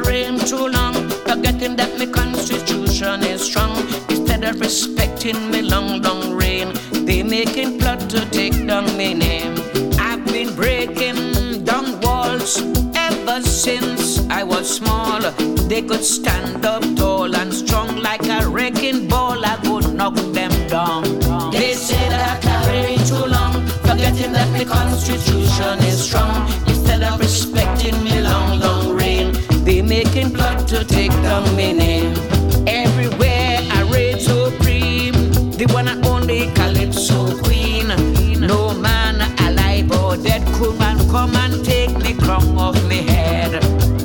carrying too long, forgetting that my constitution is strong. Instead of respecting me long, long reign, they making plot to take down my name. I've been breaking down walls ever since I was small. They could stand up tall and strong like a wrecking ball. I would knock them down. They say that I carry too long, forgetting that the constitution is strong. Instead of respecting me long, long reign, they making plot to take down my name. Everywhere I reign supreme, the one and only Calypso queen. No man alive or dead could man come and take the crown off my head.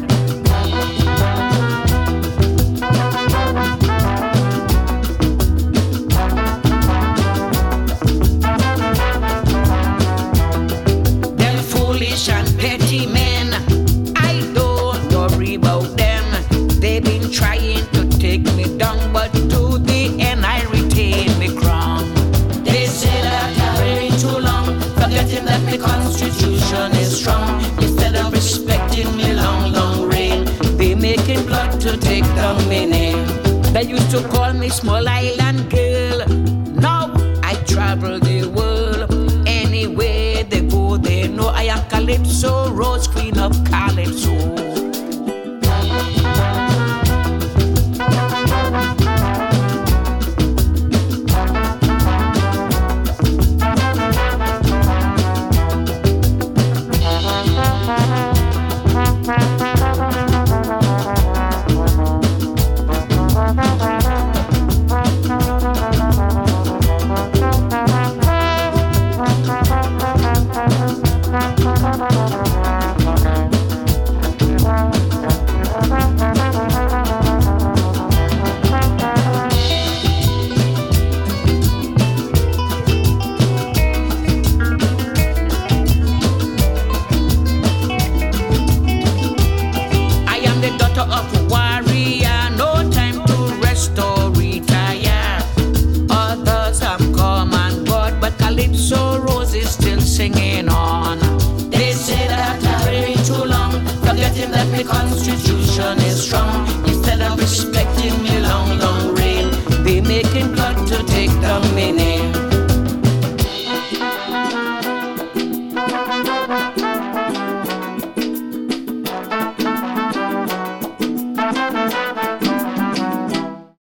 And petty men, I don't worry about them. They've been trying to take me down, but to the end I retain my crown. They say that I carry too long, forgetting that the constitution is strong. Instead of respecting me long, long reign, they making plot to take down my name. They used to call me small island girl. Now I travel the world. Anywhere they go, they know I am Calypso, Rose, Queen of Calypso. Of a warrior, no time to rest or retire. Others have come and gone, but Calypso Rose is still singing on. They say that I carry too long, forgetting that the constitution